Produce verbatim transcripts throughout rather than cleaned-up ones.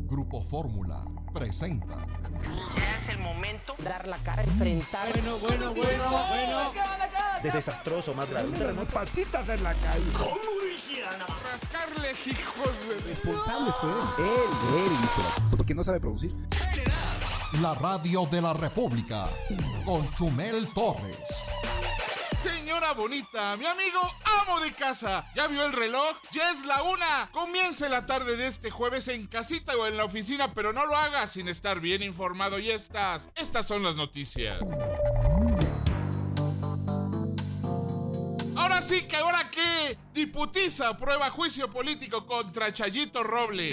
Grupo Fórmula presenta. Ya es el momento. Dar la cara, enfrentar. Bueno, bueno, bueno, bueno. Desastroso, más grave. Patitas en la calle. ¿Cómo dijeron? Rascarle, hijos de... Responsable fue él. Él, él hizo. Porque no sabe producir. La radio de la República con Chumel Torres. Señora bonita, mi amigo amo de casa, ¿ya vio el reloj? Ya es la una. Comience la tarde de este jueves en casita o en la oficina, pero no lo haga sin estar bien informado. Y estas, estas son las noticias. Ahora sí que ahora qué, Diputiza aprueba juicio político contra Chayito Roble.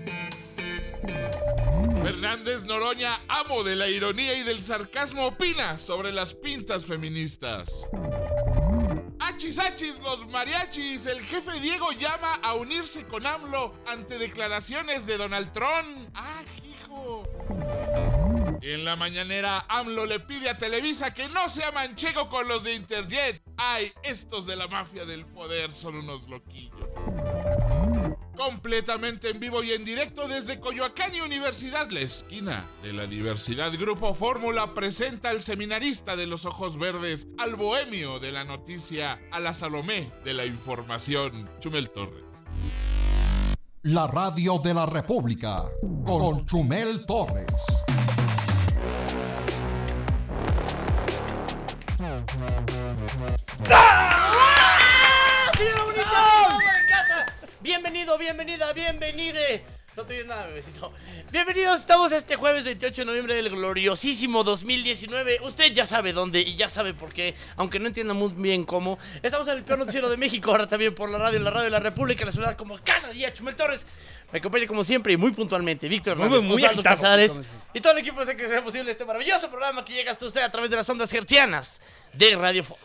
Fernández Noroña, amo de la ironía y del sarcasmo, opina sobre las pintas feministas. Achis, achis, los mariachis. El jefe Diego llama a unirse con AMLO ante declaraciones de Donald Trump. ¡Ah, hijo! En la mañanera, AMLO le pide a Televisa que no sea manchego con los de Interjet. ¡Ay, estos de la mafia del poder son unos loquillos! Completamente en vivo y en directo desde Coyoacán y Universidad, la esquina de la diversidad, Grupo Fórmula presenta al seminarista de los ojos verdes, al bohemio de la noticia, a la Salomé de la información, Chumel Torres. La radio de la República con Chumel Torres. Bienvenido, bienvenida, bienvenide. No te oyes nada, bebecito. Bienvenidos, estamos este jueves veintiocho de noviembre del gloriosísimo dos mil diecinueve. Usted ya sabe dónde y ya sabe por qué, aunque no entienda muy bien cómo. Estamos en el peor noticiero de México, ahora también por la radio, la radio de la República, la ciudad como cada día. Chumel Torres me acompaña como siempre y muy puntualmente Víctor Hernández, muy Osvaldo agitado, Casares y todo el equipo hace que sea posible este maravilloso programa que llega hasta usted a través de las ondas hertzianas de Radio Fórmula.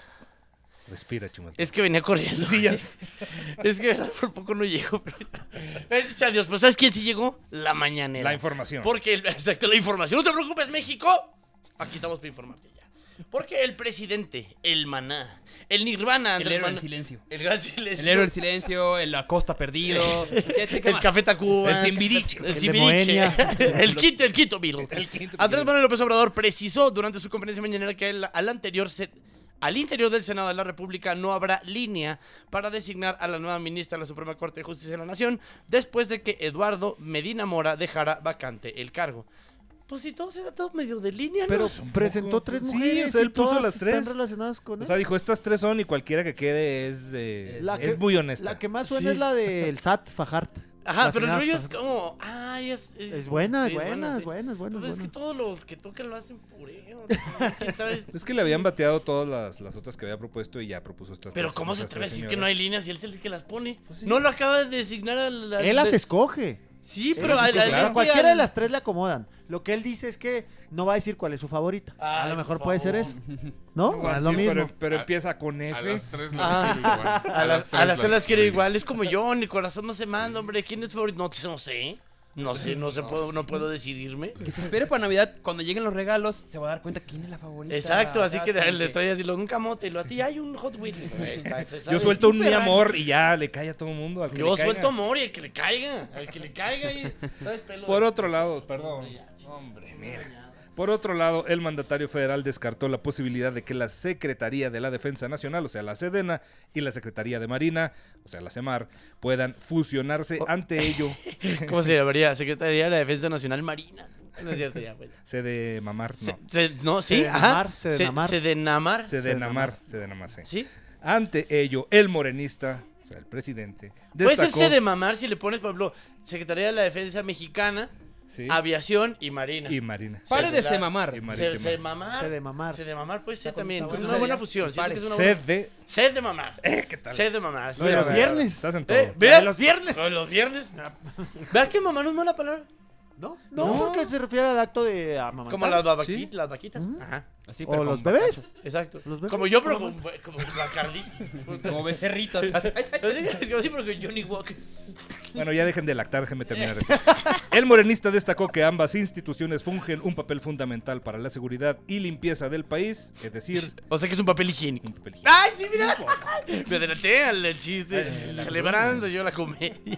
Respira, Chumel. Es que venía corriendo. Sí, ya. Es que por poco no llegó. Pero ya. Dios, pues ¿sabes quién sí llegó? La mañanera. La información. Porque, el, exacto, la información. No te preocupes, México. Aquí estamos para informarte ya. Porque el presidente, el maná, el nirvana, el héroe Maná, del silencio. El gran silencio. El héroe del silencio, el Acosta perdido. El Café Tacuba. El Timbiriche. El Timbiriche. El Quito, el Quito Beatle. Andrés Manuel López Obrador precisó durante su conferencia mañanera que él, al anterior se... Al interior del Senado de la República no habrá línea para designar a la nueva ministra de la Suprema Corte de Justicia de la Nación después de que Eduardo Medina Mora dejara vacante el cargo. Pues si todo será todo medio de línea, ¿no? Pero presentó tres Sí, mujeres o sea, él y puso todas las están tres. relacionadas con él. O sea, dijo, estas tres son y cualquiera que quede es, eh, La es que- muy honesta. La que más suena Sí. es la del S A T, Fajart. Ajá, La pero el senadora rollo es Fajart. como... Ay, es... Es buena, sí, es buena, sí. es buena, es buena. Pues es es que buena. todo lo que tocan lo hacen pureo. ¿Quién sabe? Es que le habían bateado todas las, las otras que había propuesto y ya propuso estas Pero tres- ¿cómo se estas atreve a tres decir que señoras. no hay líneas y él es el que las pone? sí. No lo acaba de designar al... al- Él las escoge. Sí, Él pero... las al- escoge. al- A este cualquiera al- de las tres le acomodan. Lo que él dice es que no va a decir cuál es su favorita. a Ay, lo mejor por puede ser favor. eso. ¿No? No, es sí, lo mismo. Pero, pero A- empieza con A F. las tres las Ah. quiero igual. A las, a las tres las quiero igual. Es como yo, ni corazón no se manda, hombre. ¿Quién es favorito? No, no sé. No sé, no, se puedo, no puedo decidirme. Que se espere para Navidad, cuando lleguen los regalos, se va a dar cuenta quién es la favorita. Exacto, así que Exactamente. les traes así un camote y lo a ti hay un Hot Wheels. Ahí está, se sabe. Yo suelto un mi Ferrari. amor y ya le cae a todo el mundo. Al que Yo le caiga. suelto amor y el que le caiga. Al que le caiga y. ¿Sabes? Pelo Por de- otro lado, perdón. Hombre, mira. Por otro lado, el mandatario federal descartó la posibilidad de que la Secretaría de la Defensa Nacional, o sea, la Sedena, y la Secretaría de Marina, o sea, la SEMAR, puedan fusionarse. Ante ello, ¿Cómo se llamaría? Secretaría de la Defensa Nacional Marina. No es cierto, ya, pues. Sede Mamar, Se- no. se- no, sí, Sedenamar, ajá. Sedenamar. Se- Sedenamar. Sedenamar, Sedenamar, sí. ¿Sí? Ante ello, el morenista, o sea, el presidente, Puede ser destacó... Sedemamar si le pones, por ejemplo, Secretaría de la Defensa Mexicana, Sí, Aviación y Marina. y Marina. Pare de Se- semamar. Y Se, marítima. se mamar. Se de mamar. Se de mamar puede ser Está también. bonito, Es bueno. una buena fusión. Siento Pare. que es una Sed buena... de... Sed de mamar. Eh, ¿qué tal? Sed de mamar. Lo de los Mira, viernes. Estás en todo. Eh, La mira. de los viernes. Lo de los viernes. ¿Verdad que mamá no es mala palabra? No, no, No. porque se refiere al acto de amamantar. Como las, babaqui- Sí. las vaquitas. Ajá. Así, O pero los con bebés. bacacho. Exacto. Los bebés. Como yo, pero como, como Bacardí. Como becerritos. Pero sí, es como sí, porque Johnny Walker. Bueno, ya dejen de lactar, déjenme terminar esto. El morenista destacó que ambas instituciones fungen un papel fundamental para la seguridad y limpieza del país, es decir, O sea que es un papel higiénico. un papel higiénico. ¡Ay, sí, mira! Me adelanté al al chiste. Celebrando yo la comedia.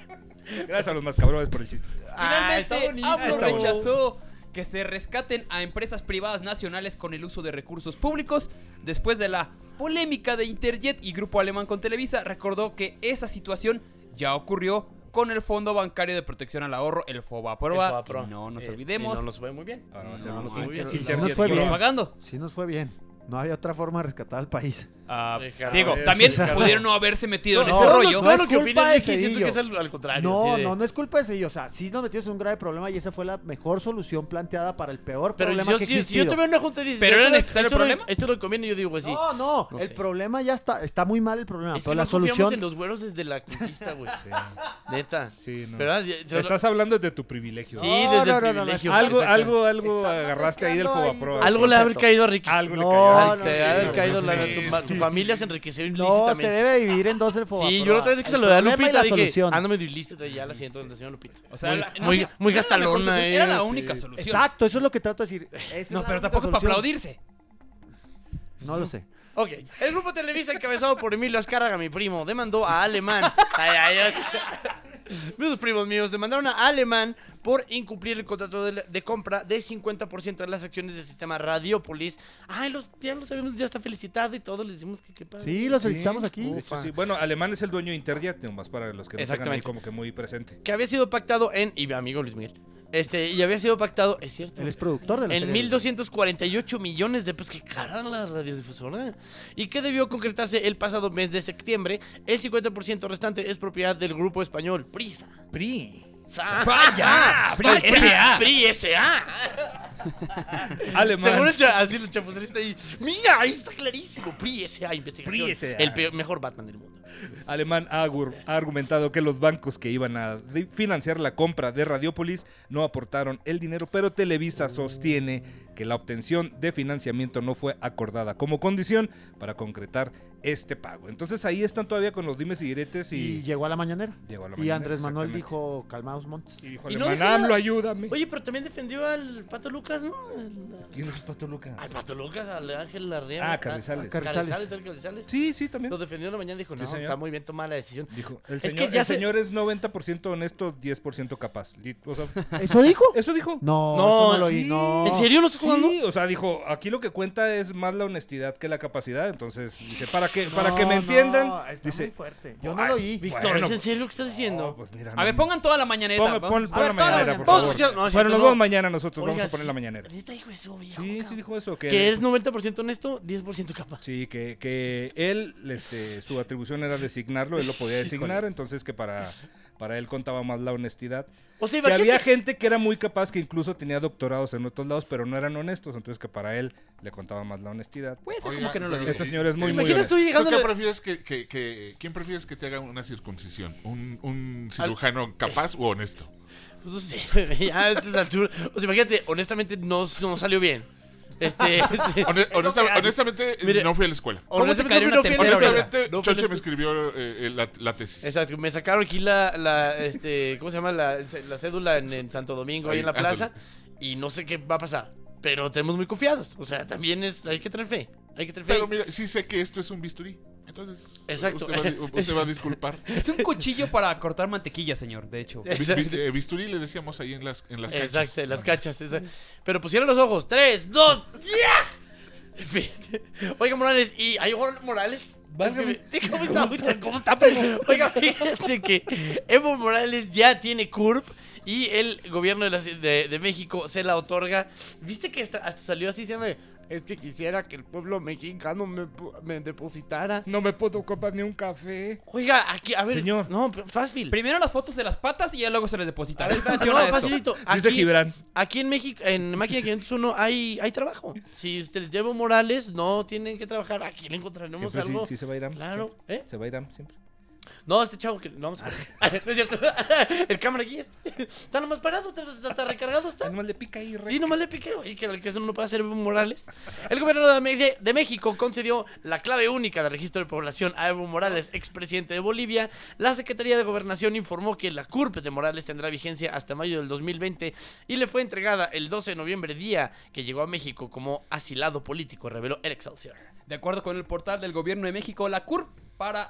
Gracias a los más cabrones por el chiste. Ah, está Finalmente, bonito. AMLO Está bonito. rechazó que se rescaten a empresas privadas nacionales con el uso de recursos públicos. Después de la polémica de Interjet y Grupo Alemán con Televisa, recordó que esa situación ya ocurrió con el Fondo Bancario de Protección al Ahorro, el FOBAPROA. El FOBAPROA. Y no nos Eh, olvidemos. y no nos fue muy bien. Ahora va a ser No, unos no, muy bien. Interjet Sí nos fue y bien. Europa. pagando. Sí nos fue bien. No había otra forma de rescatar al país. Ah, Sí, claro. digo, Sí, también sí, claro. pudieron no haberse metido en No, ese no, rollo. Todo es lo que culpa opina de Vicky siento que es Cedillo. al, al contrario. No, así de- no, no es culpa de ellos. O sea, sí nos metimos en un grave problema y esa fue la mejor solución planteada para el peor Pero problema yo, que si, existe. si yo te veo en una junta y dices, ¿Pero era esto- necesario esto el no- problema? Esto lo conviene, yo digo, pues sí. No, no, No el sé. problema ya está, está muy mal el problema. Es pero que la no confiamos solución. en los güeros desde la conquista, güey. Sí. Neta. Sí, no. ¿Verdad? Ya- yo- Estás hablando de tu privilegio. Sí, No, desde no, el no, no, no, privilegio. Algo, Exacto. algo, algo Está agarraste ahí del mezclando ahí FOBAPROA. dos Algo le ha haber caído a Ricky. Algo le No, cayó. Al- no, te no, ha no, caído no, la, no, tu, no, ma- tu familia se enriqueció No, ilícitamente. se debe dividir en dos el FOBAPROA. Sí, yo la otra vez que se El lo da a problema y Lupita la dije, solución. ándame de ilícita, ya la siento de la señora Lupita. O sea, muy, la- no, muy, no, muy no era la mejor gastalona. solución, eh. Era la única solución. Exacto, eso es lo que trato de decir. Esa es No, la pero única tampoco para solución. aplaudirse. No lo sé. Ok, el grupo Televisa encabezado por Emilio Azcárraga, mi primo, demandó a Alemán. Ay, ay, ay. Mis primos míos demandaron a Alemán por incumplir el contrato de, de compra de cincuenta por ciento de las acciones del sistema Radiopolis. Ay, los, ya lo sabemos, ya está felicitado y todo, le decimos que qué padre. Sí, lo solicitamos aquí. De hecho, sí. Bueno, Alemán es el dueño de Interjet, nomás para los que no tengan ahí Exactamente. como que muy presente. Que había sido pactado en, y mi amigo Luis Miguel, este, y había sido pactado, es cierto, Él es productor de la en serie. mil doscientos cuarenta y ocho millones de pesos. Que cara la radiodifusora. Y que debió concretarse el pasado mes de septiembre. El cincuenta por ciento restante es propiedad del grupo español Prisa. P R I. ¡Vaya! Pri S A. Pri S A. Alemán. Seguro cha- así los chapuceristas ahí. Mira, ahí está clarísimo. Pri S A investigación. Pri S A. El peor- mejor Batman del mundo. Alemán ha, agur- ha argumentado que los bancos que iban a di- financiar la compra de Radiopolis no aportaron el dinero, pero Televisa sostiene que la obtención de financiamiento no fue acordada como condición para concretar este pago. Entonces ahí están todavía con los dimes y diretes y, Y llegó a la mañanera. llegó a la Y mañanera, Andrés Manuel exactamente. dijo, calmaos montes. Y dijo Y no Alemán, dijo nada. AMLO, ayúdame. Oye, pero también defendió al Pato Lucas, ¿no? El- ¿Quién es Pato Luca? Al Pato Lucas, al Ángel Larrea. Ah, Carrizales. Ah, Carrizales. Carrizales, el Carrizales. Sí, sí, también. Lo defendió en la mañana y dijo, no, Sí, señor. está muy bien tomada la decisión. Dijo, el Es que señor, ya el se- señor es noventa por ciento honesto, diez por ciento capaz. Di- O sea, ¿Eso dijo? eso dijo. No, No, eso no lo oí, sí. no. ¿En serio no estás jugando? Sí, o sea, dijo, aquí lo que cuenta es más la honestidad que la capacidad. Entonces, dice, para que, para que me No, entiendan, no, está dice, muy fuerte. Yo no lo oí. Víctor, Bueno, ¿es en serio lo que estás diciendo? no, pues mira, A ver, no. pongan toda la mañaneta. Pon, pon- vamos. pon a ver, la toda la mañanera, por mañanera. Vamos a favor. escuchar- no, es bueno, cierto, nos no. vemos mañana nosotros, Oiga, vamos a poner sí, la mañanera. ¿neta dijo eso, viejo, Sí, cabrón? sí dijo eso. Que, Que es noventa por ciento honesto, diez por ciento capaz. Sí, que, que él, este, su atribución era designarlo, él lo podía designar, entonces que para, para él contaba más la honestidad. O sea, Que había imagínate. gente que era muy capaz, que incluso tenía doctorados en otros lados, pero no eran honestos, entonces que para él le contaba más la honestidad. Puede ser Oiga, como que no lo pero- digo. Este señor es muy, ¿Te muy imaginas honesto. tú ¿Tú llegando qué a- prefieres que, que, que- quién prefieres que te haga una circuncisión? ¿Un, un cirujano capaz o honesto? Pues no sé, ya a estas alturas. O sea, imagínate, honestamente no, no salió bien. Este. este Hone- honesta- honestamente, Mire, no fui a la escuela. ¿Cómo te honestamente, caería no una fui a la tercera escuela. Honestamente, No fui a la Choche me escuela. escribió eh, eh, la, la tesis. Exacto, me sacaron aquí la, la este, ¿cómo se llama? La, la cédula en, en Santo Domingo, ahí Ahí, en la plaza, ándale. y no sé qué va a pasar, pero tenemos muy confiados, o sea, también es, hay que tener fe, hay que tener fe. Pero mira, sí sé que esto es un bisturí. Entonces, Exacto. usted va, a di- usted va a disculpar. Es un cuchillo para cortar mantequilla, señor, de hecho. Vi- Exacto. vi- eh, bisturí le decíamos ahí en las, en las canchas. Exacto, en las cachas. esa- Pero pusieron los ojos. Tres, dos, ¡ya! En fin. Oiga, Morales, y hay Morales. Válgame. Sí, ¿Cómo está? ¿Cómo está? Oiga, fíjense que Evo Morales ya tiene C U R P y el gobierno de, la ci- de, de México se la otorga. ¿Viste que hasta, hasta salió así diciendo de, es que quisiera que el pueblo mexicano me, pu- me depositara? No me puedo comprar ni un café. Oiga, aquí, a ver. Señor. No, fácil. Primero las fotos de las patas y ya luego se les deposita. A ver, Así funciona no, esto. facilito. Dice Aquí, Gibran. aquí en México, en Máquina quinientos uno hay, hay trabajo. Si usted lleva Morales, no tienen que trabajar. Aquí le encontraremos Siempre sí, algo. sí se va a ir a Claro, ¿eh? Se va a ir a siempre. No, este chavo que. No, vamos a ver. No es cierto. El cámara aquí está. Está nomás parado, está, está recargado, está. Nomás le pica ahí, rec. Sí, nomás le piqué, y que, que eso no puede hacer Evo Morales. El gobierno de, Me- de- de México concedió la clave única de registro de población a Evo Morales, expresidente de Bolivia. La Secretaría de Gobernación informó que la C U R P de Morales tendrá vigencia hasta mayo del dos mil veinte y le fue entregada el doce de noviembre, día que llegó a México como asilado político, reveló el Excelsior. De acuerdo con el portal del gobierno de México, la C U R P para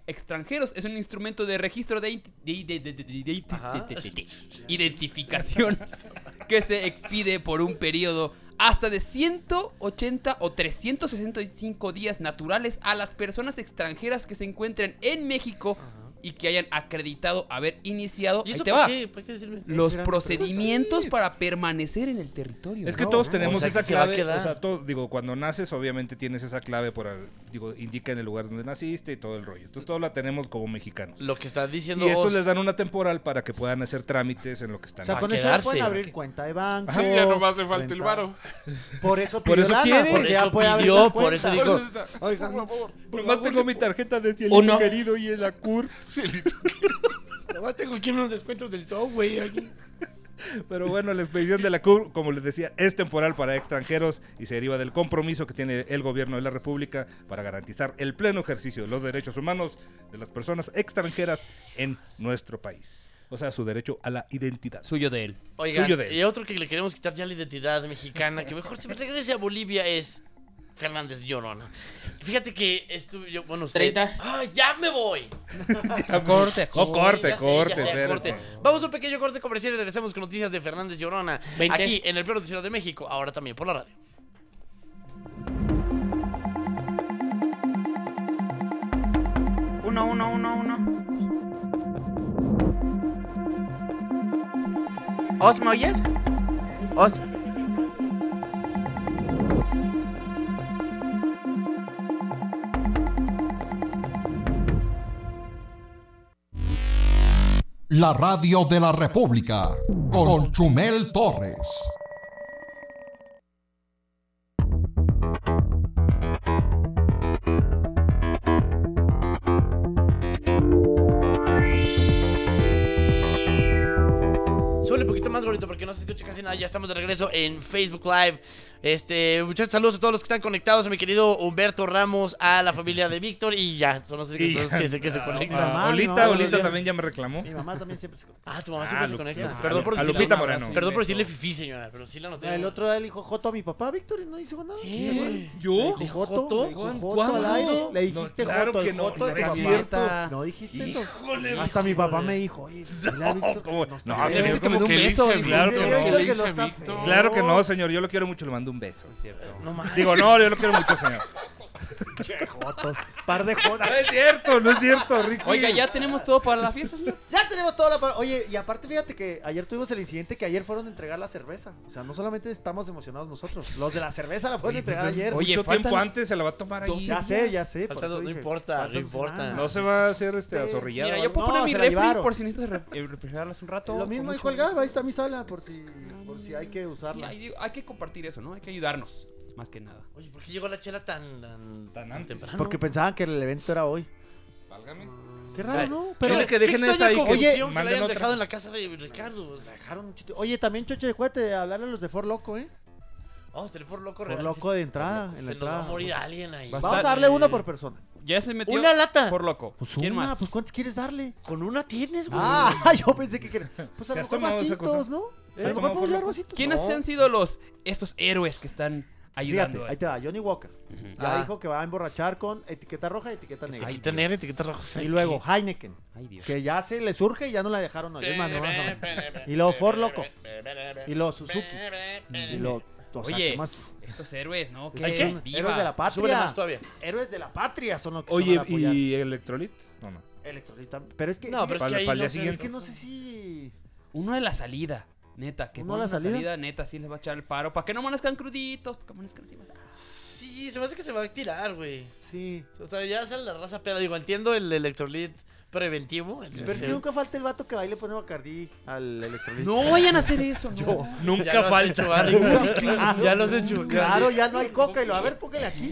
extranjeros. Es un instrumento de registro de, identi- de- de- de- de- de- Ajá. de- de- de- identificación que se expide por un periodo hasta de ciento ochenta o trescientos sesenta y cinco días naturales a las personas extranjeras que se encuentren en México y que hayan acreditado haber iniciado. ¿Y Ahí eso te para va. qué? ¿Para qué sirve? Los Ese era mi procedimientos Sí. para permanecer en el territorio. Es que No, todos no. tenemos O sea, esa que se va a clave, quedar. o sea, todo, digo, cuando naces obviamente tienes esa clave por, al- digo, indica en el lugar donde naciste y todo el rollo. Entonces todos la tenemos como mexicanos. Lo que está diciendo Y estos Oz. les dan una temporal para que puedan hacer trámites en lo que están. O sea, Va a con eso ya quedarse. pueden abrir cuenta de banco. Sí, ya nomás le falta el cuenta- varo. Por eso Por pidió eso lana, quiere. porque Por ya eso puede abrir pidió, la por eso cuenta. dijo- Por eso está- Oigan, por favor. Nomás tengo mi tarjeta de cielito Uno. querido y en la C U R. Cielito. Además tengo aquí unos descuentos del Subway aquí. Pero bueno, la expedición de la C U R, como les decía, es temporal para extranjeros y se deriva del compromiso que tiene el gobierno de la República para garantizar el pleno ejercicio de los derechos humanos de las personas extranjeras en nuestro país. O sea, su derecho a la identidad. Suyo de él. Oigan, Suyo de él. y otro que le queremos quitar ya la identidad mexicana, que mejor se regrese a Bolivia, es Fernández Llorona. Fíjate que estuve yo, bueno, usted... treinta. ¡Ay, ya me voy! Corte, Oh, corte, Ya sé, corte, ya sé, espérate. corte. Vamos a un pequeño corte comercial y regresamos con noticias de Fernández Llorona. veinte. Aquí en el Pleno Noticiero de México, ahora también por la radio. Uno, uno, uno, uno. ¿Os me oyes? ¿Os? La radio de la República con Chumel Torres. Súbele un poquito más, gordito, porque no se escucha casi nada. Ya estamos de regreso en Facebook Live. Este, muchachos, saludos a todos los que están conectados. A mi querido Humberto Ramos, a la familia de Víctor. Y ya, son los únicos Y- dos que se, que se Ah, conectan. mamá, ah, mi Olita, mamá, Olita buenos días. también ya me reclamó. Mi mamá también siempre se... Ah, tu mamá siempre Ah, se Lu- conecta. Lu- Perdón por a decirle, Lupita un abrazo. Moreno. Perdón por Un beso. decirle fifi, señora, pero sí la noté. El otro día le dijo Joto a mi papá, Víctor, y no hizo nada. ¿Qué? ¿Yo? Le dijo ¿Joto? Joto, le dijo ¿Cuándo? Joto ¿Cuándo? al aire. Le No, dijiste claro Joto, que el no, Joto no de es papá. cierto. No dijiste eso. Híjole, Hasta mi papá híjole. me dijo, oye, dile a Víctor ¿Cómo? que No, está feo. señor, que me dé un ¿Qué le beso, hice a hijo. Claro Víctor? que Yo no. ¿Qué digo le que hice no a está Víctor? feo. Claro que no, señor. Yo lo quiero mucho, le mando un beso. Es cierto. No mames. Digo, no, yo lo quiero mucho, señor. Che, Jotos, par de jodas. No es cierto, no es cierto, Ricky. Oiga, ya tenemos todo para la fiesta, señor. Ya tenemos toda la... par- Oye, y aparte fíjate que ayer tuvimos el incidente que ayer fueron a entregar la cerveza. O sea, no solamente estamos emocionados nosotros. Los de la cerveza la fueron a entregar ayer. Oye, Mucho faltan tiempo antes se la va a tomar ahí. Ya sé, ya sé. por Falta- eso no dije, importa, faltan no importa. semanas. No se va a hacer este azorrillado. Mira, yo puedo No, poner mi se la refri llevaron. por si necesitas ref- eh, refrigerarlas un rato. Lo con mismo ahí mucho colgado, gusto. ahí está mi sala, por si, por si hay que Sí, usarla. hay, digo, hay que compartir eso, ¿no? Hay que ayudarnos, más que nada. Oye, ¿por qué llegó la chela tan, tan, Tan antes. temprano? Porque pensaban que el evento era hoy. Válgame. Qué raro, Ay, ¿no? Pero Pero que dejen extraña esa ahí, que confusión oye, que manden la hayan otra. dejado en la casa de Ricardo. O sea, dejaron un chiste. Oye, también Choche de Juguete, hablarle a los de For Loco, ¿eh? vamos a tener For Loco For real. Loco de entrada, en la Se nos va a entrada. morir alguien ahí. Va- Vamos a darle uno por persona. Ya se metió. ¿Una lata? Por loco. Pues ¿Quién una, más? pues ¿cuántos quieres darle? Con una tienes, güey. Ah, yo pensé que quería. Pues a ¿Se lo has mejor tomado esa vasitos, cosa? ¿no? ¿Se A has lo mejor tomado podemos For dar Loco? vasitos. ¿Quiénes No. han sido los estos héroes que están ayudando? Fíjate, a ahí esto? te va, Johnny Walker. Ujú. Ya Ah. dijo que va a emborrachar con etiqueta roja y etiqueta negra. Etiqueta negra, etiqueta roja. Y ¿sabes luego qué? Heineken, Ay, Dios. que ya se le surge y ya no la dejaron hoy. Es más, no, no, no. Y luego For Loco. Y luego Suzuki. Y luego, o sea, Oye, ¿qué más? estos héroes, ¿no? ¿Hay qué? Viva. Héroes de la Súbele patria. más todavía. Héroes de la patria son los que se Oye, van a apoyar. ¿y Electrolit? No, no. Electrolita. Pero es que, No, pero es Para- que ahí para el no día sé. siguiente. es que no sé si... Uno de la salida, neta. Que ¿Uno uno de de la la salida? salida, neta, sí les va a echar el paro. Para que no amanezcan cruditos, para que amanezcan así. Sí, se me hace que se va a tirar, güey. Sí. O sea, ya sale la raza peda. Digo, entiendo el electrolit preventivo. el- Pero es que nunca falta el vato que va y le pone Bacardí al electrolita. No vayan a hacer eso, no. Nunca Ya lo has falta. hecho, Harry. Ya lo has hecho. Claro, ya no hay coca y lo a ver, póngale aquí.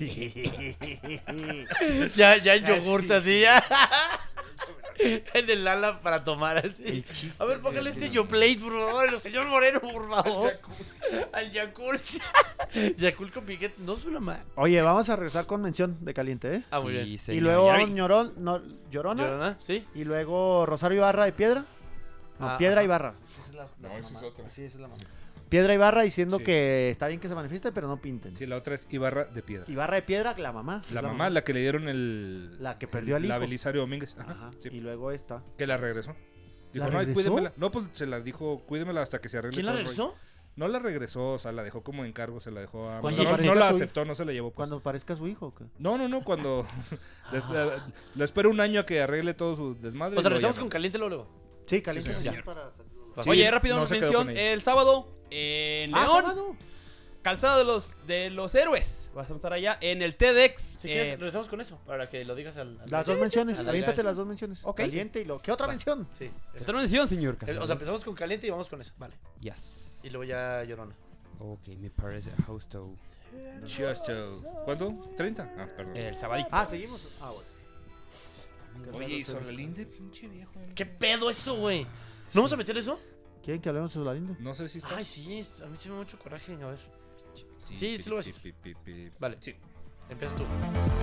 Ya, ya en yogurt así, ya. En el ala para tomar así. A ver, póngale este Yoplate, por favor. Señor Moreno, por favor. Al Yakult. Yakult con piquete. No suena mal. Oye, vamos a regresar con mención de caliente, ¿eh? Ah, muy Sí, bien. señor, y luego ya vi. Ñorón, no, Llorona. ¿Llorona? ¿Sí? Y luego Rosario Ibarra de Piedra. No, Ah, Piedra ajá. Ibarra. Esa es la, la No, esa es mamá. otra. Sí, esa es la mamá. Piedra Ibarra diciendo Sí. que está bien que se manifieste, pero no pinten. Sí, la otra es Ibarra de Piedra. Ibarra de Piedra, la mamá. La es mamá, la que le dieron el... La que perdió al La hijo. Belisario Domínguez. Ajá, Ajá. sí. Y luego esta. Que la regresó. Dijo, ¿La no, ay, regresó? cuídemela. No, pues se la dijo, cuídemela hasta que se arregle ¿Quién la todo el rollo. regresó? No la regresó, o sea, la dejó como encargo, se la dejó a... Cuando No, no, parezca no la su- aceptó, no se la llevó. Pues. Cuando parezca su hijo. ¿o qué? No, no, no, cuando... les- la, la espero un año a que arregle todo su desmadre. O sea, y luego regresamos ya con no. caliente luego. Sí, caliente. Sí, ya señor. para sacarlo. Sí, Oye, rápido no una se quedó mención. con ella. El sábado en Ah, León, sábado. calzado de los, de los héroes. Vas a estar allá en el TEDx. Si eh, quieres, regresamos con eso, para que lo digas al... al- Las dos menciones. al- al- Aviéntate las dos menciones. Ok. Caliente y lo. ¿Qué otra Va. mención? Sí. Otra mención, señor Eh, Casares. O sea, empezamos con caliente y vamos con eso. Vale. Yes. Y luego ya Llorona. Ok, me parece justo. Justo. ¿Cuánto? ¿treinta? Ah, perdón. El sabadito. Ah, seguimos. Ah, bueno. Oye, y Solalinde, pinche viejo. ¿Qué pedo eso, güey? ¿No vamos a meter eso? ¿Quieren que hablemos de Solalinde? No sé si está... Ay, sí, es- a mí sí me da mucho coraje. A ver. sí, sí lo voy a decir. pi, pi, pi, pi. Vale. Sí. Empieza tú.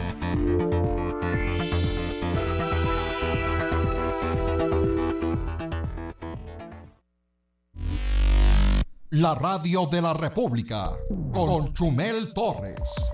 La radio de la República con Chumel Torres.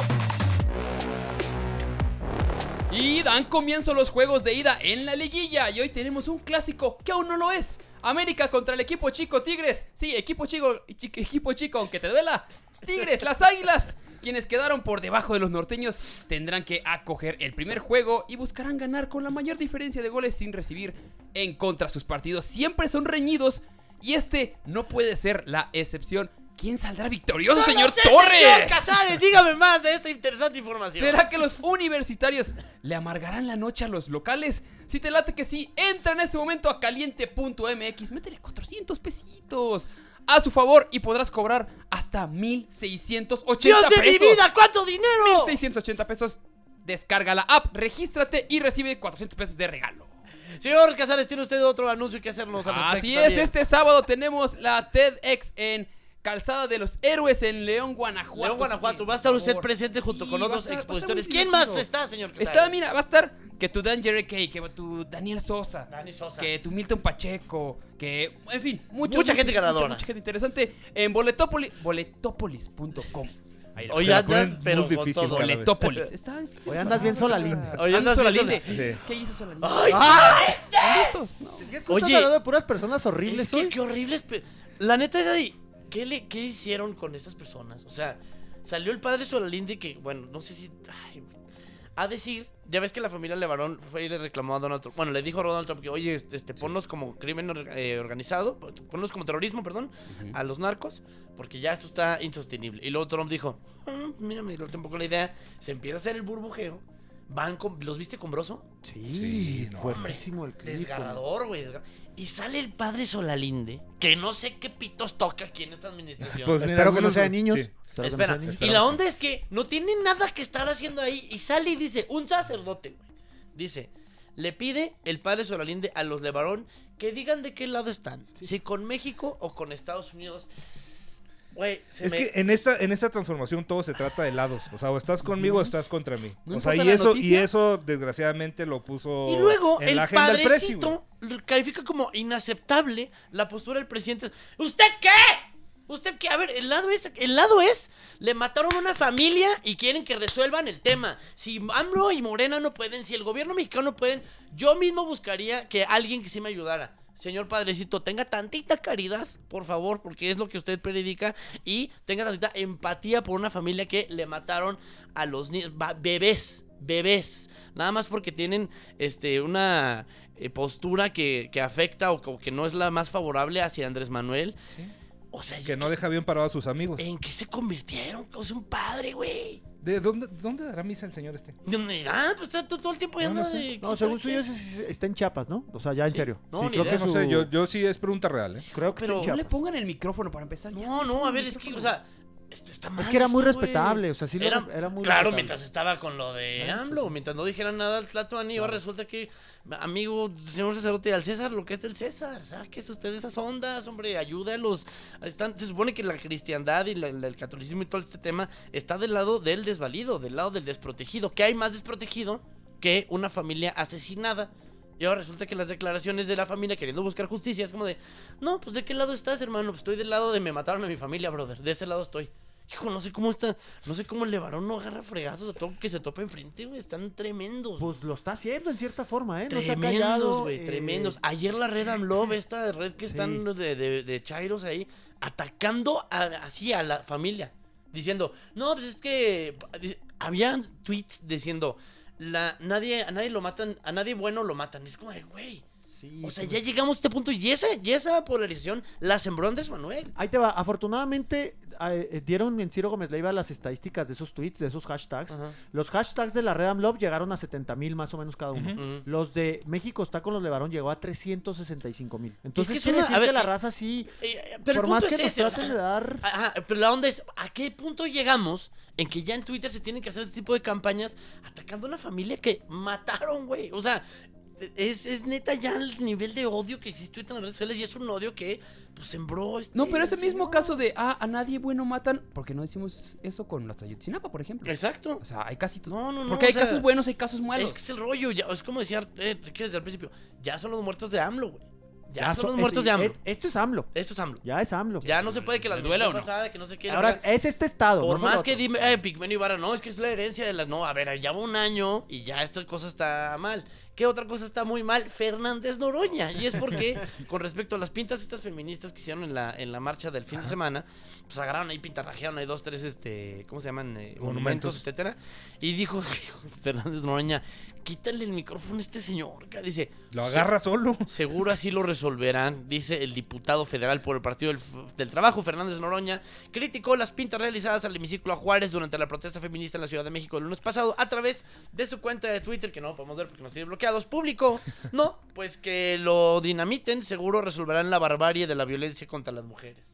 Y dan comienzo los juegos de ida en la liguilla. Y hoy tenemos un clásico que aún no lo es. América contra el equipo chico Tigres. Sí, equipo chico, chi- equipo chico, aunque te duela. Tigres, las Águilas. Quienes quedaron por debajo de los norteños tendrán que acoger el primer juego y buscarán ganar con la mayor diferencia de goles sin recibir en contra. Sus partidos siempre son reñidos y este no puede ser la excepción. ¿Quién saldrá victorioso, señor no sé, Torres? Señor Casares, dígame más de esta interesante información. ¿Será que los universitarios le amargarán la noche a los locales? Si te late que sí, entra en este momento a caliente punto m x, métele cuatrocientos pesitos a su favor y podrás cobrar hasta mil seiscientos ochenta ¡Dios de pesos. mi vida! ¿Cuánto dinero? mil seiscientos ochenta pesos. Descarga la app, regístrate y recibe cuatrocientos pesos de regalo. Señor Casares, ¿tiene usted otro anuncio que hacernos al respecto Así es, también? este sábado tenemos la TEDx en Calzada de los Héroes en León, Guanajuato. León, Guanajuato. Sí, Va a estar por usted favor. presente junto Sí, con va a otros estar- va a estar expositores. muy ¿Quién más divertido. está, señor Casares? Está, mira, va a estar que tu Dan Jerry Kay, que tu Daniel Sosa, Dani Sosa. que tu Milton Pacheco, que, en fin, mucho, Mucha gente mucha- ganadora. Mucha, gente interesante en boletópolis, boletopolis punto com. Ahí la- Hoy Te la andas, ponen pero muy con difícil todo. cada vez. Boletópolis. Está difícil. Hoy andas bien Solalinde. Hoy andas bien Solalinde. Solalinde. ¿Qué hizo Solalinde? ¡Ay, ¿Están listos? No. Es que Oye, estás hablando de puras personas horribles Es que hoy. qué horribles. pe- La neta es ahí. ¿Qué, le, ¿Qué hicieron con estas personas? O sea, salió el padre Solalinde que, bueno, no sé si. Ay, en fin, a decir, ya ves que la familia Levarón fue y le reclamó a Donald Trump. Bueno, le dijo a Donald Trump que, oye, este, este, ponnos como crimen or- eh, organizado, ponnos como terrorismo, perdón, a los narcos, porque ya esto está insostenible. Y luego Trump dijo, "Mm, mira, me dio tampoco la idea. Se empieza a hacer el burbujeo. Van con, ¿los viste con Broso? Sí, Sí, no, fuertísimo el clip. Desgarrador, güey. desgar- Y sale el padre Solalinde, que no sé qué pitos toca aquí en esta administración. Pues mira, Espero que no algunos- sean niños. sí. Espero que no Espera, sean niños. y la onda es que no tiene nada que estar haciendo ahí. Y sale y dice, un sacerdote, güey. Dice, le pide el padre Solalinde a los Levarón que digan de qué lado están. Si con México o con Estados Unidos. Güey, se Es me... que en esta, en esta transformación todo se trata de lados. O sea, o estás conmigo o estás contra mí. No o sea, importa y la eso, y noticia. eso desgraciadamente lo puso Y luego en el la agenda del presi, güey. padrecito califica como inaceptable la postura del presidente. ¿Usted qué? ¿Usted qué? A ver, el lado es, el lado es, le mataron a una familia y quieren que resuelvan el tema. Si AMLO y Morena no pueden, si el gobierno mexicano no pueden, yo mismo buscaría que alguien que sí me ayudara. Señor padrecito, tenga tantita caridad, por favor, porque es lo que usted predica, y tenga tantita empatía por una familia que le mataron a los niños, bebés, bebés, nada más porque tienen este una eh, postura que, que afecta o, o que no es la más favorable hacia Andrés Manuel. Sí. O sea, Que no deja bien parado a sus amigos. ¿en qué se convirtieron? O sea, un padre, güey. ¿De dónde, dónde dará misa el señor este? Ah, pues está todo el tiempo No, anda no sé. de... No, según suyo está en Chiapas, ¿no? O sea, ya en Sí. serio. No, sí, ni creo idea. que No su... sé, yo, yo sí es pregunta real, ¿eh? Creo que Pero está en No le Chiapas. pongan el micrófono para empezar. ya. No, no, a ver, es que, o sea, este está mal. Es que era muy esto, güey. respetable, o sea, sí lo- era, era muy Claro, respetable. mientras estaba con lo de Eso, AMLO, sí. mientras no dijeran nada al Tlatoani, ahora resulta que, amigo, señor sacerdote, al César, lo que es del César, sáquese usted de esas ondas, hombre, ayúdalos. Están, se supone que la cristiandad y la- la- el catolicismo y todo este tema está del lado del desvalido, del lado del desprotegido. ¿Qué hay más desprotegido que una familia asesinada Y ahora resulta que las declaraciones de la familia queriendo buscar justicia es como de, no, pues ¿de qué lado estás, hermano? Pues estoy del lado de me mataron a mi familia, brother. De ese lado estoy. Hijo, no sé cómo está, no sé cómo el Levarón no agarra fregazos a todo que se topa enfrente, güey. Están tremendos. Pues lo está haciendo en cierta forma, ¿eh? No se ha Tremendos, callado, güey, eh, tremendos. Ayer la Red I'm Love, esta red que Sí. están de, de, de chairos ahí, atacando a- así a la familia. Diciendo, no, pues es que dice, había tweets diciendo, la, nadie, a nadie lo matan, a nadie bueno lo matan. Es como de, güey. Sí, O sea, pues, ya llegamos a este punto y esa, y esa polarización la sembró Andrés Manuel. Ahí te va. Afortunadamente, eh, dieron en Ciro Gómez Leiva las estadísticas de esos tweets, de esos hashtags. Ajá. Los hashtags de la Red I'm Love llegaron a setenta mil más o menos cada uno. Ujú. Ujú. Los de México está con los Levarón llegó a trescientos sesenta y cinco mil. Entonces, que es quiere una- decir a ver, que la eh, raza sí, Eh, eh, pero por el más punto que es nos ese, o traten sea, de dar... Ajá, pero la onda es, ¿a qué punto llegamos en que ya en Twitter se tienen que hacer este tipo de campañas atacando a una familia que mataron, güey? O sea, es, es neta ya el nivel de odio que existe ahorita en las redes sociales y es un odio que, pues, sembró este... No, pero ese el mismo señor. caso de, ah, a nadie bueno matan, ¿por qué no decimos eso con los Ayotzinapa, por ejemplo? Exacto. O sea, hay casi... to- No, no, no. Porque o hay sea, casos buenos, hay casos malos. Es que es el rollo, ya, es como decía eh, Enrique desde el principio, ya son los muertos de AMLO, güey. Ya, Ya son so- los muertos es- de AMLO. es- esto es AMLO. Esto es AMLO. Ya es AMLO. Ya no se puede que la ¿Le duela o administración no? pasada, que no sé qué. la Ahora fregada. es este estado. Por no fue más el que otro. dime, eh, Pigmenio Ibarra, no, es que es la herencia de las. No, a ver, ya va un año y ya esta cosa está mal. ¿Qué otra cosa está muy mal? Fernández Noroña. Y es porque, con respecto a las pintas estas feministas que hicieron en la, en la marcha del fin de semana, pues agarraron ahí, pintarrajearon ahí dos, tres, este, ¿cómo se llaman? Eh, monumentos, Monumentos. etcétera. Y dijo, Fernández Noroña, quítale el micrófono a este señor. Que dice, Lo agarra solo. seguro así lo resolverán, dice el diputado federal por el Partido del, del Trabajo, Fernández Noroña, criticó las pintas realizadas al hemiciclo a Juárez durante la protesta feminista en la Ciudad de México el lunes pasado a través de su cuenta de Twitter, que no podemos ver porque nos tiene bloqueados, publicó, no, pues que lo dinamiten, seguro resolverán la barbarie de la violencia contra las mujeres.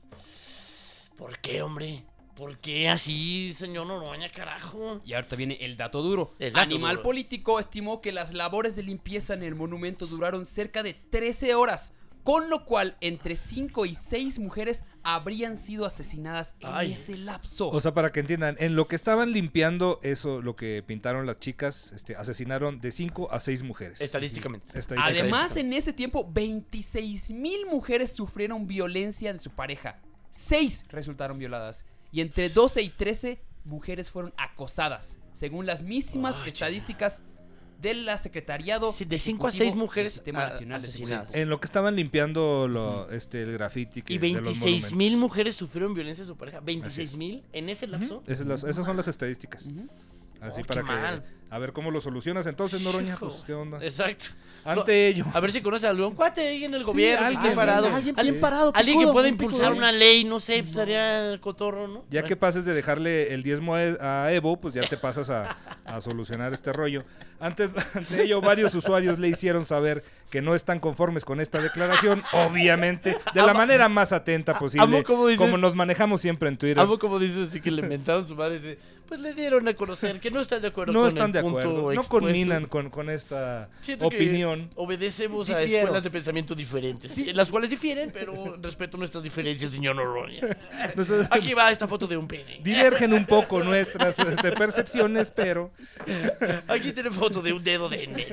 ¿Por qué, hombre? ¿Por qué así, señor Noroña, carajo? Y ahorita viene el dato duro. El dato Animal duro. Político estimó que las labores de limpieza en el monumento duraron cerca de trece horas, con lo cual entre cinco y seis mujeres habrían sido asesinadas en Ay. ese lapso. O sea, para que entiendan, en lo que estaban limpiando eso, lo que pintaron las chicas, este, asesinaron de cinco a seis mujeres. Estadísticamente. Estadísticamente. Además, en ese tiempo, veintiséis mil mujeres sufrieron violencia de su pareja. seis resultaron violadas. Y entre doce y trece mujeres fueron acosadas, según las mismas Ay, estadísticas del Secretariado Sí, de cinco a Ejecutivo seis mujeres del Sistema a- Nacional de asesinadas. Seguridad. En lo que estaban limpiando lo, este, el graffiti que, Y de los veintiséis monumentos. mil mujeres sufrieron violencia de su pareja. ¿veintiséis mil en ese lapso? Esas, las- esas son las estadísticas. Ujú. Así Oh, para qué que... mal. A ver cómo lo solucionas entonces, Noroña. Hijo. Pues, ¿qué onda? Exacto. Ante No, ello. A ver si conoce a algún cuate ahí en el gobierno que alguien, esté parado. Alguien Al- bien parado. Alguien que picudo, pueda un picudo. impulsar una ley, no sé, pues sería cotorro, ¿no? Ya que pases de dejarle el diezmo a, a Evo, pues ya te pasas a, a solucionar este rollo. Antes, ante ello, varios usuarios le hicieron saber que no están conformes con esta declaración, obviamente, de la Amo- manera más atenta posible, amo cómo dices- como nos manejamos siempre en Twitter. Algo como dices, así que le inventaron su madre, dice, pues le dieron a conocer que no están de acuerdo No con están el de punto acuerdo, no expuesto. conminan con, con esta Siento que opinión. obedecemos a Difiero. escuelas de pensamiento diferentes, en las cuales difieren, pero respeto nuestras diferencias, señor Noroña. Nosotros- Aquí va esta foto de un pene. Divergen un poco nuestras este, percepciones, pero Aquí tiene foto de un dedo de en medio.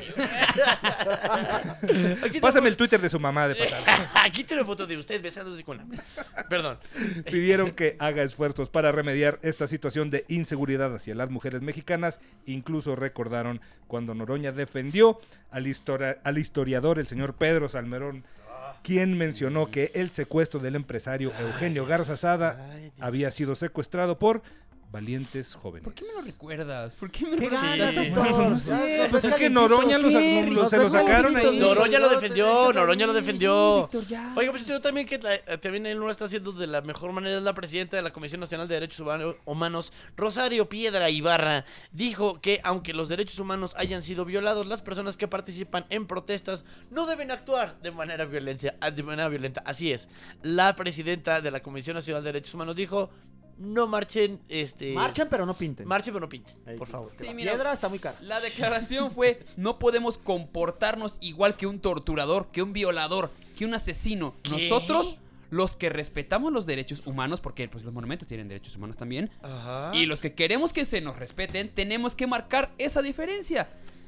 Aquí tiene pásame foto- el Twitter de su mamá de pasar. Aquí tiene foto de usted besándose con la... Perdón. Pidieron que haga esfuerzos para remediar esta situación de inseguridad hacia las mujeres mexicanas. Incluso recordaron cuando Noroña defendió al, histori- al historiador, el señor Pedro Salmerón, quien mencionó que el secuestro del empresario Eugenio Garza Sada ay, Dios. había sido secuestrado por valientes jóvenes. ¿Por qué me lo recuerdas? ¿Por qué me ¿Qué lo ganas, Sí. doctor? No sé, Nos pues ves es que calientitos, Noroña los- ¿qué? los- Nos se ves lo sacaron calientitos, ahí. Víctor. Noroña lo Te defendió, echas Noroña lo ahí. defendió. Víctor, ya. Oiga, pues yo también que la- también él no lo está haciendo de la mejor manera. Es la presidenta de la Comisión Nacional de Derechos Humano- Humanos, Rosario Piedra Ibarra, dijo que aunque los derechos humanos hayan sido violados, las personas que participan en protestas no deben actuar de manera violencia, de manera violenta. Así es. La presidenta de la Comisión Nacional de Derechos Humanos dijo: no marchen, este, Marchen, pero no pinten. marchen pero no pinten, Ey, por favor. porque Sí, la mira. piedra está muy cara. La declaración fue: no podemos comportarnos igual que un torturador, que un violador, que un asesino. ¿Qué? Nosotros, los que respetamos los derechos humanos, porque pues, los monumentos tienen derechos humanos también, Ajá. y los que queremos que se nos respeten, tenemos que marcar esa diferencia.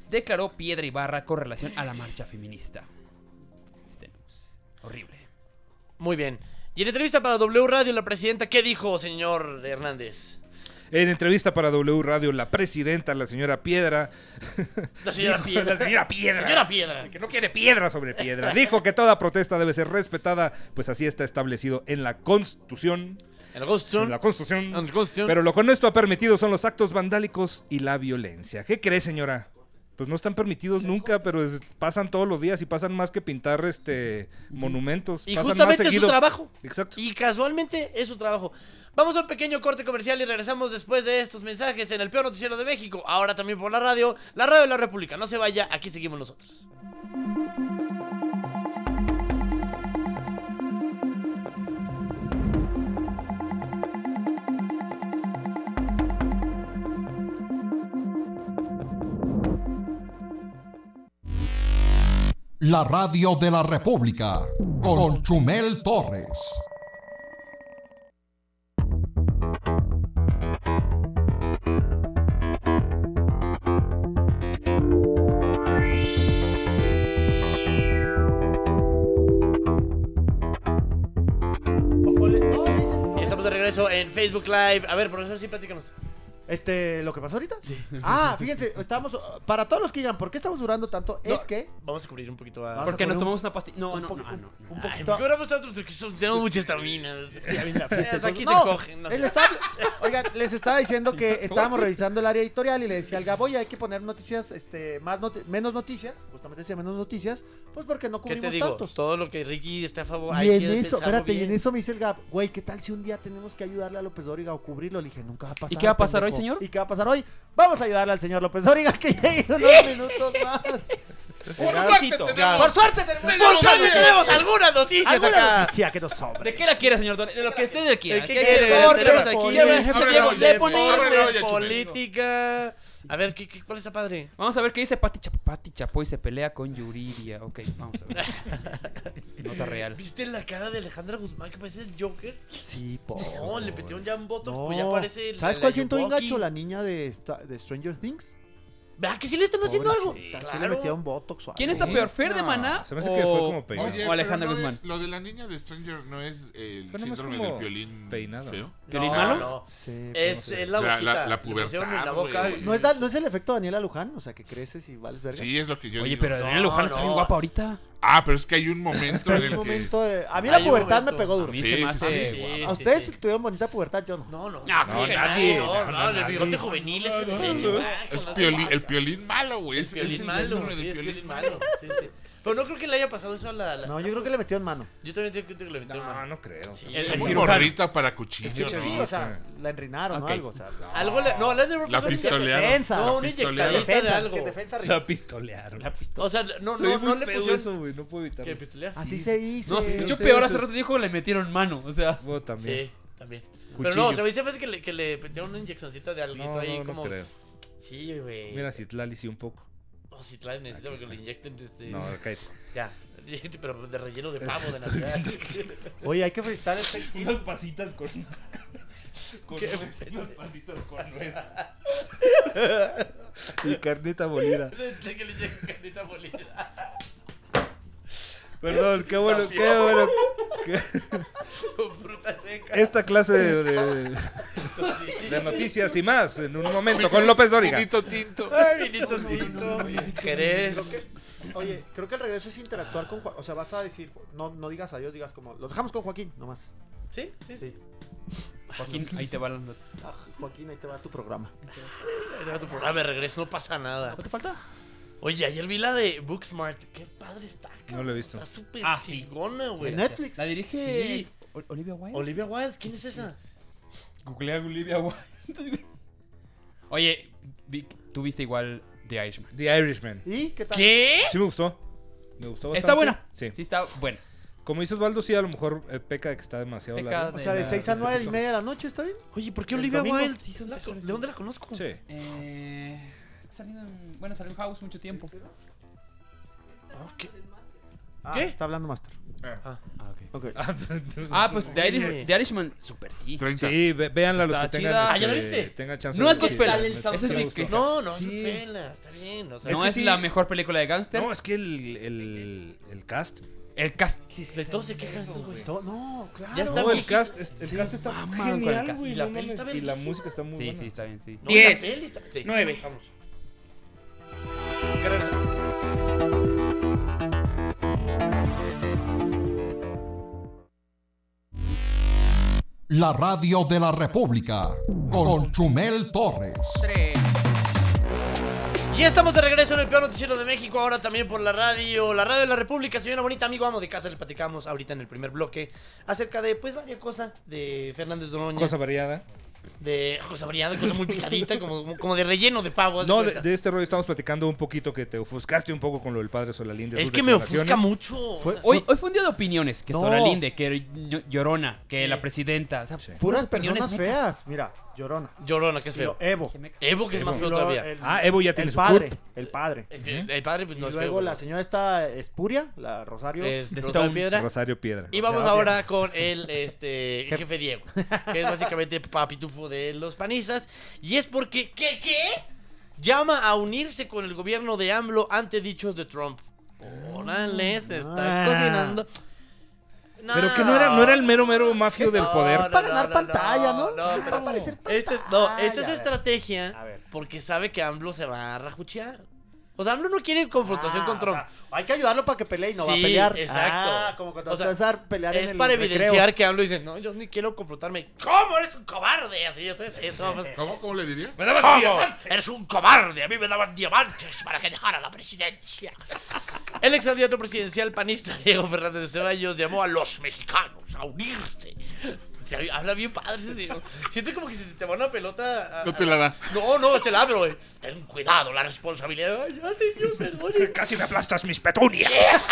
declaró Piedra Ibarra con relación a la marcha feminista. Este, pues, horrible. Muy bien. Y en entrevista para W Radio, la presidenta, ¿qué dijo, señor Hernández? En entrevista para W Radio, la presidenta, la señora Piedra. La señora dijo- Piedra. La señora Piedra. Señora Piedra. Que no quiere piedra sobre piedra. Dijo que toda protesta debe ser respetada, pues así está establecido en la Constitución. En la Constitución. En la Constitución. En la Constitución. Pero lo que no está permitido son los actos vandálicos y la violencia. ¿Qué cree, señora? Pues no están permitidos nunca, pero es- pasan todos los días y pasan más que pintar este monumentos. Y pasan justamente más es su seguido. trabajo. Exacto. Y casualmente es su trabajo. Vamos a un pequeño corte comercial y regresamos después de estos mensajes en el peor noticiero de México. Ahora también por la radio, la radio de la República. No se vaya, aquí seguimos nosotros. La radio de la República con Chumel Torres. Ole- no, dices- Y estamos de regreso en Facebook Live. A ver, profesor, sí, platícanos. Este, ¿lo que pasó ahorita? Sí. Ah, fíjense, estamos. Para todos los que digan, ¿por qué estamos durando tanto? No, Es que. Vamos a cubrir un poquito a... Vamos Porque a nos poner tomamos un- una pastilla. No, un no, poco- no, no, no. un Ay, poquito. ¿por qué ahora pues tanto? Porque son- tenemos muchas taminas. Ya viene la fiesta, Aquí no, se cogen. No él sé. estaba- oigan, les estaba diciendo que estábamos revisando el área editorial y le decía al Gabo, oye, hay que poner noticias, este, más noti- menos noticias, justamente decía menos noticias, pues porque no ¿Qué cubrimos te digo? tantos. Todo lo que Ricky esté a favor. Y hay en que eso, pensarlo espérate, y en bien. eso me dice el Gab, güey, ¿qué tal si un día tenemos que ayudarle a López Dóriga o cubrirlo? Le dije, nunca va a pasar. ¿Y qué va a pasar hoy, pendejo". señor? ¿Y qué va a pasar hoy? Vamos a ayudarle al señor López Dóriga que llegue unos minutos más. Por Gab, suerte Cito, tenemos- Por suerte tenemos, Por suerte tenemos algunas noticias alguna acá. noticia que nos sobra. ¿De qué la quiere, señor Dore? De lo que usted quiera. ¿De qué ¿Qué quiere? quiere? Porque Tenemos por- aquí quiero el jefe Ábrelo, Diego oye, de poner- ábrelo, deportes, oye, Chumel. política. A ver, ¿qué, qué, ¿cuál está padre? Vamos a ver qué dice Pati, Chap Pati Chapoy se pelea con Yuridia. Ok, vamos a ver. Nota real. ¿Viste la cara de Alejandra Guzmán que parece el Joker? Sí, po. No, le metió un jam botox, No. pues ya parece el- ¿Sabes la cuál siento bien Yoboki. gacho? La niña de, esta- de Stranger Things. ¿Verdad que sí le están haciendo algo? Pobrecita, sí Claro. le metieron botox o ¿Quién algo. está peor, Fer de No, Maná se me hace o, que fue como peinado. Oye, o Alejandra pero no Guzmán? es- lo de la niña de Stranger no es el Fue nomás síndrome como del violín peinado, feo. ¿no? ¿Piolín No, malo? no. Sí, Es, pero- es la La- boquita. la- la Le pusieron en la pubertad, boca. güey. y- ¿No es, la- ¿No es el efecto Daniela Luján? O sea, que creces y vales verga. Sí, es lo que yo Oye, digo. pero Daniela No, Luján está bien no. guapa ahorita. Ah, pero es que hay un momento en Hay el un que... momento de... A mí Hay la un pubertad momento. me pegó duro. A mí Sí, se me sí, hace... sí. guau. ¿A ustedes tuvieron bonita pubertad? Yo no. No, no. No, No, que nadie. nadie. No, no, el nadie. bigote juvenil ese de leche, va, Es con las piolín- patas. el piolín malo, güey. Es, El es piolín el malo. síndrome Sí, de es piolín piolín malo. malo. Sí, sí. Pero no creo que le haya pasado eso a la. la- No, yo creo que le metió en mano. Yo también creo que le metieron No, mano. no creo. Sí, El- sí. el Muy cirujano. morrita para cuchillo, Sí, ¿no? o sea, la enrinaron Ok. o algo. O sea, no. Algo le. No, la de La pistolearon. Defensa. No, una pistolearon. inyectadita de Defensa, es algo. que defensa La Riz. pistolearon. La pistola. O sea, no, Soy no, muy no le feo pusieron. eso, güey. No puedo evitarlo. ¿Qué pistolear? Así Sí, se dice. No, se escuchó sí, peor. sí. Hace rato dijo que le metieron mano. O sea... Vos también. Sí, también. Pero Cuchillo. no, se me dice fácil que le, que le metieron una inyeccioncita de algo No, ahí no, como. no creo. Sí, güey. Mira, Citlali sí un poco. No, si trae necesita Aquí que le está. inyecten este. No, cállate. Ya. Pero de relleno de pavo de Navidad. Oye, hay que felicitar el Thanksgiving. Unas pasitas con... con ¿Qué? nuez. Unas pasitas con nuez. Y carnita molida. Necesita que le inyecten carnita molida. Perdón, qué bueno, qué bueno. que- Con fruta seca. Esta clase de, de- de noticias y más en un momento con López Dóriga. Vinito tinto. Ay, vinito tinto. Jerez. Oye, creo que el regreso es interactuar con Joaquín. O sea, vas a decir, no, no digas adiós, digas como, los dejamos con Joaquín, nomás. ¿Sí? Sí, sí. Joaquín, ahí te va la... Ah, Joaquín, ahí te va tu programa. Deja tu programa de regreso, no pasa nada. ¿Cuánto falta? Oye, ayer vi la de Booksmart. Qué padre está, cabrón. No lo he visto. Está súper Ah, sí. chingona, güey. ¿En Netflix? La dirige Sí. Ol- Olivia Wilde. Olivia Wilde, ¿quién es esa? Googlea Olivia Wilde. Oye, Vic, tú viste igual The Irishman. The Irishman. ¿Y qué tal? ¿Qué? Sí me gustó. Me gustó bastante. ¿Está buena? Sí. Sí, está buena. Como dice Osvaldo, sí, a lo mejor eh, peca de que está demasiado Peca largo. O sea, de la- seis a nueve y media de la noche, ¿está bien? Oye, ¿por qué El Olivia domingo. Wilde? Sí, son La- tres horas. ¿De dónde la conozco? Sí. Eh, está saliendo en... Bueno, salió en House mucho tiempo. Oh, ¿qué? Ah, ¿Qué? Está hablando Master. Ah, Ok. Ah, pues The, Sí. Irish- The Irishman, super sí. treinta. Sí, ve- véanla los Está que chida. tengan, Ah, ¿ya la este, viste? tengan chance No de es verla. Goodfellas. Dale el Ese es soundtrack. mi queja. No, no, Sí. es Goodfellas, está bien. O sea, No que es sí. la mejor película de gangsters. No, es que el, el, el cast. El cast. de todos se quejan estos güeyes. No, no, claro. Ya está No, el viejito. cast, es- el Sí, cast está maman con el genial, cast. güey. Y la no peli mames, está y la bellísima. música está muy Sí, buena. sí, está bien, sí. No, Diez. la peli está- sí. Nueve. Vamos. ¿Qué regresa? La radio de la República con Chumel Torres. Y estamos de regreso en el peor noticiero de México, ahora también por la radio, la radio de la República. Señora bonita, amigo, amo de casa, le platicamos ahorita en el primer bloque acerca de, pues, varias cosas de Fernández Noroña. Cosa variada. De cosa variada, cosa muy picadita, como, como de relleno de pavo. haz de No, de, cuenta. de este rollo estamos platicando un poquito que te ofuscaste un poco con lo del padre Solalinde. de Es sus que me declaraciones. ofusca mucho. Fue- o sea, Hoy, hoy fue un día de opiniones. Que No. Soralinde, que Llorona, que Sí. la presidenta. O sea, Sí. Puras opiniones personas mecas. feas. Mira, Llorona. Llorona, que es Y lo- feo. Evo. Evo, que es más Y feo luego todavía. el- Ah, Evo ya tiene el su padre. CURP. El padre. El, el padre, pues, Y no es luego feo. la pero- señora esta Espuria, la Rosario. Es de Rosario Stone. Piedra. Rosario Piedra. Y vamos Ya, ahora con el este, jefe Diego, que es básicamente papitufo de los panistas. Y es porque, ¿qué, qué? Llama a unirse con el gobierno de AMLO ante dichos de Trump. Órale, se está Ah. cocinando. Pero que no era, no era el mero mero mafio del No, poder. no, para no, ganar no, pantalla, ¿no? no, Es pero- para aparecer Esta es, no, pantalla. esta es A ver. estrategia A ver. porque sabe que AMLO se va a rajuchear. O sea, AMLO no quiere confrontación Ah, con o Trump. sea, hay que ayudarlo para que pelee y no va a Sí, pelear. exacto. Ah, como cuando O sea, vas a pelear en Es el para recreo. evidenciar que AMLO dice, no, yo ni quiero confrontarme. ¿Cómo? Eres un cobarde. Así es, eso. Pues, ¿Cómo? ¿Cómo le diría? ¡Me daban diamantes! ¡Eres un cobarde! A mí me daban diamantes para que dejara la presidencia. El ex candidato presidencial panista Diego Fernández de Ceballos llamó a los mexicanos a unirse. Se habla bien padre ese señor. Siento como que si se te va una pelota. a- No te la da. No, no, te la abro, güey. Ten cuidado, la responsabilidad. Ay, ya, señor, perdón. Casi me aplastas mis petunias.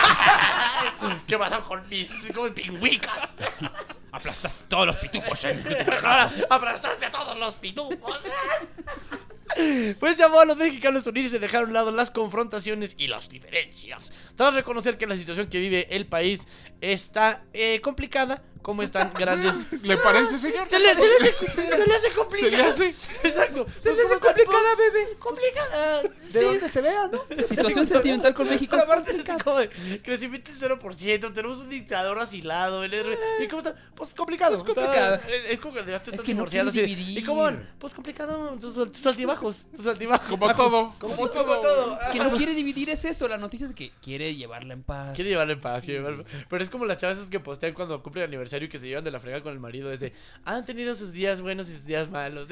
¿Qué pasa con mis con mis pingüicas? Aplastas todos los pitufos en Ahora aplastaste a todos los pitufos. Pues llamó a los mexicanos a unirse y dejar a un lado las confrontaciones y las diferencias. Tras reconocer que la situación que vive el país está eh, complicada, como están grandes. ¿Le parece, señor? Se le, se le hace, se le hace complicada. ¿Se le hace? Exacto. Se le hace complicada, bebé. Complicada. De Sí. donde se vea, ¿no? situación sentimental con México. Pero aparte es como de crecimiento del cero por ciento, tenemos un dictador asilado, el R- ¿y cómo está? Pues complicado. Pues complicado. Está- Es, es como que ya te Es estás que no divorciando quiere así. dividir. ¿Y cómo van? Pues complicado, tus, tus altibajos, tus altibajos. Como todo, como todo. Es que no quiere dividir, es eso. La noticia es que quiere llevarla en paz. Quiere llevarle en paz, quiere llevarle en paz. Pero es como las chavas esas que postean cuando cumplen aniversario y que se llevan de la frega con el marido. Es de, han tenido sus días buenos y sus días malos.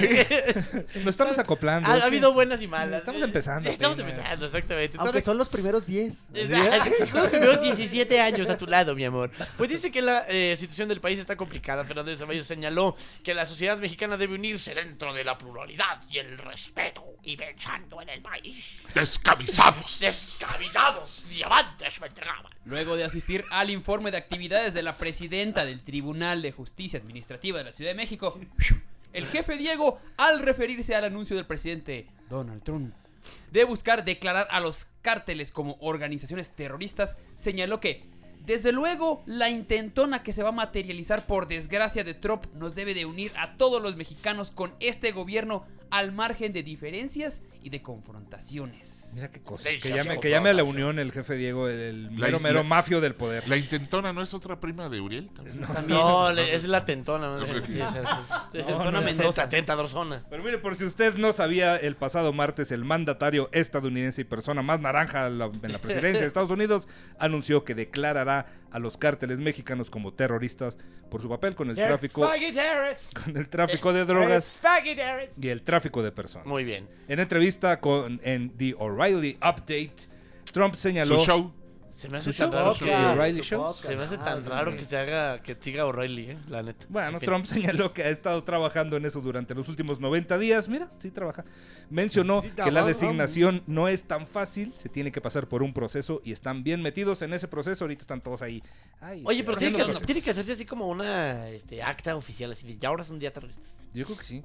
Nos estamos acoplando. Ha, es ha que- habido buenas y malas. Estamos empezando Estamos apenas. empezando, exactamente. Aunque Entonces, son los primeros diez. Exacto. Son los primeros diecisiete años a tu lado, mi amor. Pues dice que la eh, situación del país está complicada. Fernando de Ceballos señaló que la sociedad mexicana debe unirse dentro de la pluralidad y el respeto y pensando en el país. Descamisados. Descabellados diamantes me entregaban. Luego de asistir al informe de actividades de la presidenta del Tribunal de Justicia Administrativa de la Ciudad de México, el jefe Diego, al referirse al anuncio del presidente Donald Trump de buscar declarar a los cárteles como organizaciones terroristas, señaló que, desde luego, la intentona que se va a materializar por desgracia de Trump nos debe de unir a todos los mexicanos con este gobierno al margen de diferencias y de confrontaciones. Mira qué cosa. Sí, Que sí, llame, sí, que llame a la confrontación. unión el jefe Diego, el, el La- mero mero la- mafio del poder. La intentona no es otra prima de Uriel también. No, le- es la tentona. ¿no? Sí, sí, sí, sí. Tentona No, Mendoza. Tenta dorsona. Pero mire, por si usted no sabía, el pasado martes el mandatario estadounidense y persona más naranja en la, en la presidencia de Estados Unidos anunció que declarará a los cárteles mexicanos como terroristas por su papel con el tráfico, con el tráfico de drogas y el tráfico de personas. Muy bien. En entrevista con en The O'Reilly Update, Trump señaló Su show. Se me hace ¿Su tan show? raro Ok. que O'Reilly su Show. podcast. se me hace tan Ah, raro sí. que se haga que siga O'Reilly, eh, la neta. Bueno, En fin. Trump señaló que ha estado trabajando en eso durante los últimos noventa días. Mira, sí trabaja. Mencionó que la designación no es tan fácil, se tiene que pasar por un proceso y están bien metidos en ese proceso. Ahorita están todos ahí. Ay, Oye, pero tiene haciendo que, cosas. tiene que hacerse así como una este, acta oficial, así de ya ahora son día terroristas. Yo creo que sí.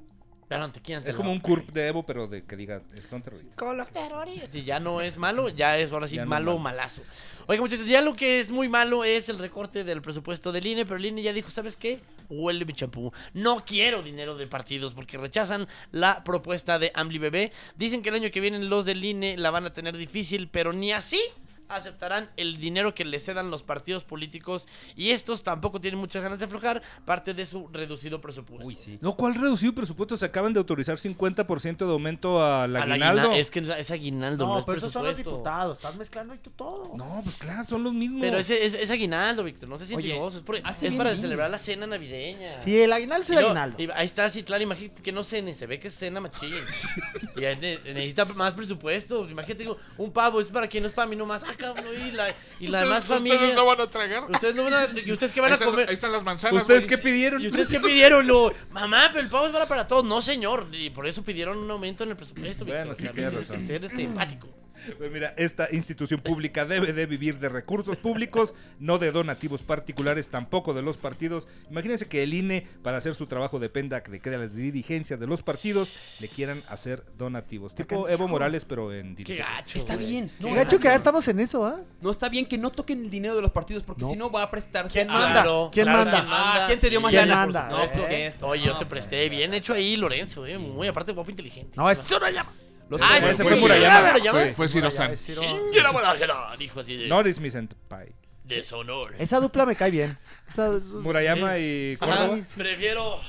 Pero te quieren, te Es lo- como un C U R P de Evo, pero de que diga, son terroristas. Con los terroristas. Si ya no es malo, ya es ahora sí Ya no malo es o malo. malazo. Oiga, muchachos, ya lo que es muy malo es el recorte del presupuesto del I N E, pero el I N E ya dijo, ¿sabes qué? Huele mi champú. No quiero dinero de partidos porque rechazan la propuesta de AMLI Bebé. Dicen que el año que viene los del I N E la van a tener difícil, pero ni así aceptarán el dinero que les cedan los partidos políticos y estos tampoco tienen muchas ganas de aflojar parte de su reducido presupuesto. Uy, sí. No, ¿cuál reducido presupuesto? Se acaban de autorizar cincuenta por ciento de aumento al Al aguinaldo. aguina- es que es aguinaldo, no, No, es pero esos son los presupuesto. diputados. Estás mezclando ahí tú todo. No, pues claro, son los mismos. Pero ese es, es aguinaldo, Víctor, no se siente Oye, gozo, es, por- hace es bien para bien. celebrar la cena navideña. Sí, el aguinaldo es Y el luego- aguinaldo. y ahí está Citlán, imagínate que no cene, se ve que es cena machín. Y ahí ne- necesita más presupuesto. Imagínate, digo, un pavo es para quien no es para mí nomás. Ah, cabrón, y la, y la demás ¿Ustedes, familia. ¿Ustedes no van a tragar? Ustedes no van a. ¿Y ustedes qué van Ahí a están, comer? ahí están las manzanas. ¿Ustedes güey. qué pidieron? ¿Y ustedes qué pidieron? Lo, mamá, pero el pavo es para, para todos. No, señor. Y por eso pidieron un aumento en el presupuesto. Bueno, Víctor. sí, O sea, tienes tienes razón. que ser este, empático. Pues mira, esta institución pública debe de vivir de recursos públicos, no de donativos particulares, tampoco de los partidos. Imagínense que el I N E, para hacer su trabajo, dependa de que de las dirigencias de los partidos le quieran hacer donativos. Tipo Evo Morales, pero en Qué dirigencia. gacho. Está güey. bien. Qué No, Qué gacho que ya estamos en eso, ¿ah? No está bien que no toquen el dinero de los partidos porque No. si no va a prestarse ¿Quién a... manda? Claro, ¿Quién claro, manda? Ah, ¿quién te dio más ¿Quién lana? manda? No, pues ¿Eh? que esto. Oye, yo No, te pues, presté. Bien hecho ahí, Lorenzo. Eh. Muy aparte, guapo, inteligente. No, es Sorayama. Los Ah, tres- ese fue fue Murayama. Murayama. Fue, fue Ciro-san. Chingue la dijo así de, Noris mi senpai. deshonor. Esa dupla me cae bien. Esa- Murayama y Ajá, Córdoba. prefiero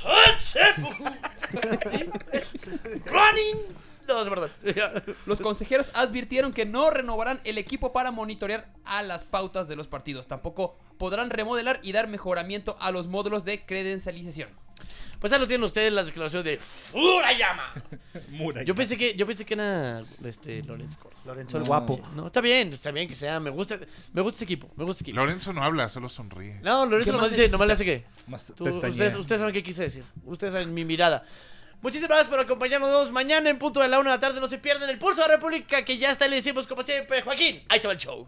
running. No, es verdad. Los consejeros advirtieron que no renovarán el equipo para monitorear a las pautas de los partidos. Tampoco podrán remodelar y dar mejoramiento a los módulos de credencialización. Pues ahí lo tienen ustedes las declaraciones de Furayama. Murayama. Yo pensé que yo pensé que era este Lorenzo Córdoba. Lorenzo el guapo. No, está bien, está bien que sea, me gusta me gusta ese equipo, me gusta ese equipo. Lorenzo no habla, solo sonríe. No, Lorenzo ¿Qué nomás más dice, nomás le hace que Más Tú- pestañea. ustedes, ustedes saben qué quise decir. Ustedes saben mi mirada. Muchísimas gracias por acompañarnos mañana en punto de la una de la tarde. No se pierdan el Pulso de la República, que ya está. Le decimos como siempre, Joaquín, ahí te va el show.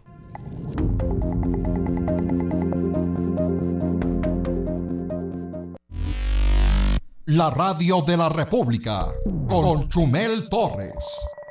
La radio de la República con Chumel Torres.